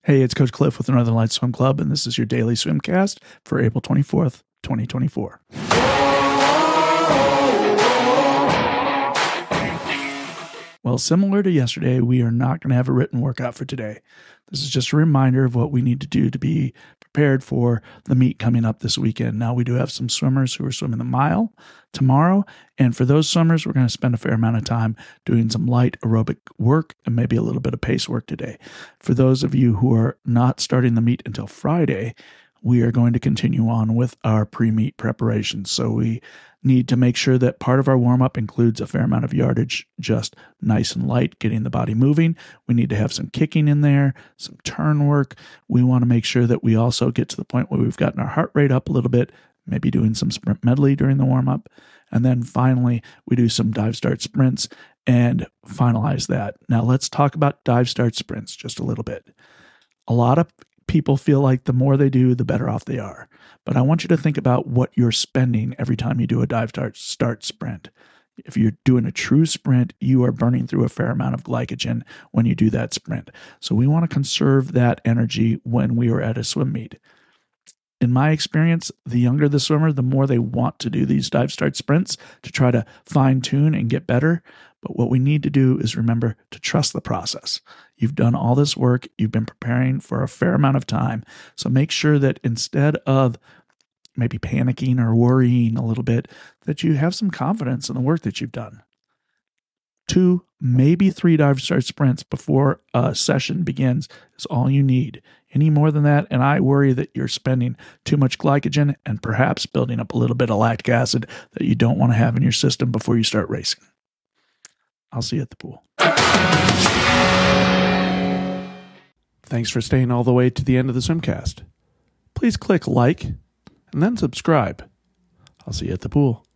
Hey, it's Coach Cliff with the Northern Lights Swim Club, and this is your daily swimcast for April 24th, 2024. Well, similar to yesterday, we are not going to have a written workout for today. This is just a reminder of what we need to do to be prepared for the meet coming up this weekend. Now, we do have some swimmers who are swimming the mile tomorrow, and for those swimmers, we're going to spend a fair amount of time doing some light aerobic work and maybe a little bit of pace work today. For those of you who are not starting the meet until Friday, we are going to continue on with our pre-meet preparations. So we need to make sure that part of our warm-up includes a fair amount of yardage, just nice and light, getting the body moving. We need to have some kicking in there, some turn work. We want to make sure that we also get to the point where we've gotten our heart rate up a little bit, maybe doing some sprint medley during the warm-up. And then finally, we do some dive start sprints and finalize that. Now let's talk about dive start sprints just a little bit. A lot of people feel like the more they do, the better off they are. But I want you to think about what you're spending every time you do a dive start sprint. If you're doing a true sprint, you are burning through a fair amount of glycogen when you do that sprint. So we want to conserve that energy when we are at a swim meet. In my experience, the younger the swimmer, the more they want to do these dive start sprints to try to fine tune and get better. But what we need to do is remember to trust the process. You've done all this work. You've been preparing for a fair amount of time. So make sure that instead of maybe panicking or worrying a little bit, that you have some confidence in the work that you've done. 2, maybe 3 dive start sprints before a session begins is all you need. Any more than that, and I worry that you're spending too much glycogen and perhaps building up a little bit of lactic acid that you don't want to have in your system before you start racing. I'll see you at the pool. Thanks for staying all the way to the end of the swimcast. Please click like and then subscribe. I'll see you at the pool.